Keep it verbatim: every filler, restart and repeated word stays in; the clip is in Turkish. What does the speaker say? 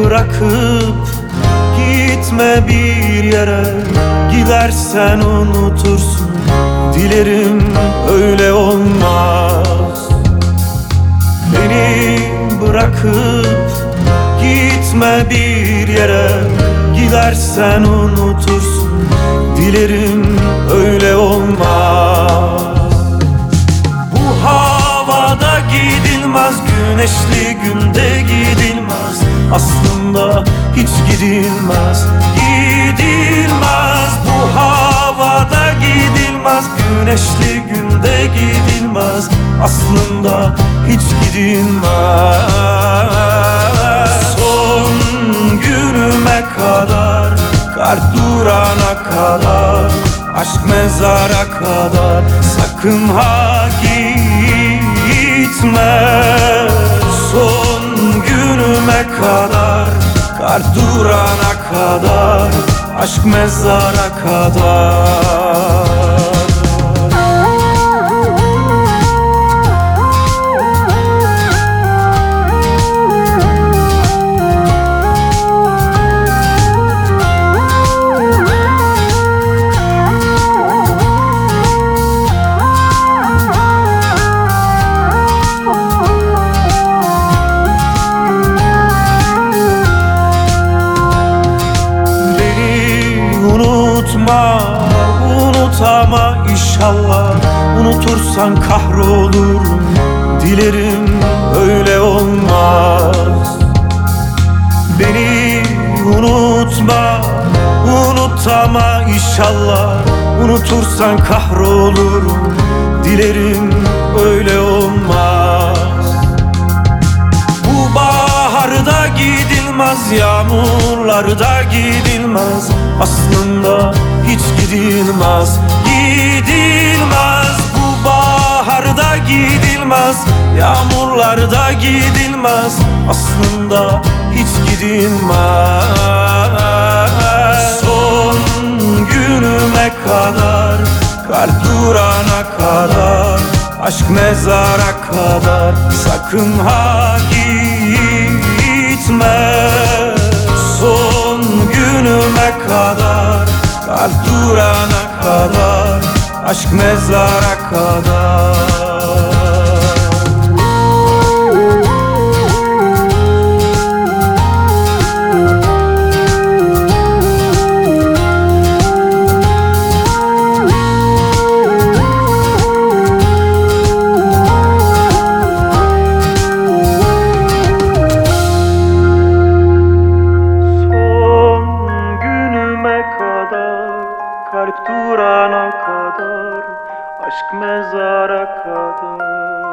bırakıp gitme bir yere, gidersen unutursun. Dilerim öyle olmaz. Beni bırakıp gitme bir yere, gidersen unutursun. Dilerim öyle olmaz. Bu havada gidilmez, güneşli günde gidilmez. Aslında hiç gidilmez, gidilmez. Bu havada gidilmez, güneşli günde gidilmez. Aslında hiç gidilmez. Son günüme kadar, kalp durana kadar, aşk mezara kadar, sakın ha gitme. Son günüme kadar, kalp durana kadar, aşk mezara kadar. Unutma, unutama inşallah. Unutursan kahrolurum. Dilerim öyle olmaz. Beni unutma, unutama inşallah. Unutursan kahrolurum. Dilerim öyle olmaz. Bu baharda gidilmez, yağmurlarda gidilmez. Aslında hiç gidilmez, gidilmez. Bu baharda gidilmez, yağmurlarda gidilmez. Aslında hiç gidilmez. Son günüme kadar, kalp durana kadar, aşk mezara kadar, sakın ha gitme. Son günüme kadar, kalp durana kadar, aşk mezara kadar. Kalp durana kadar, aşk mezara kadar.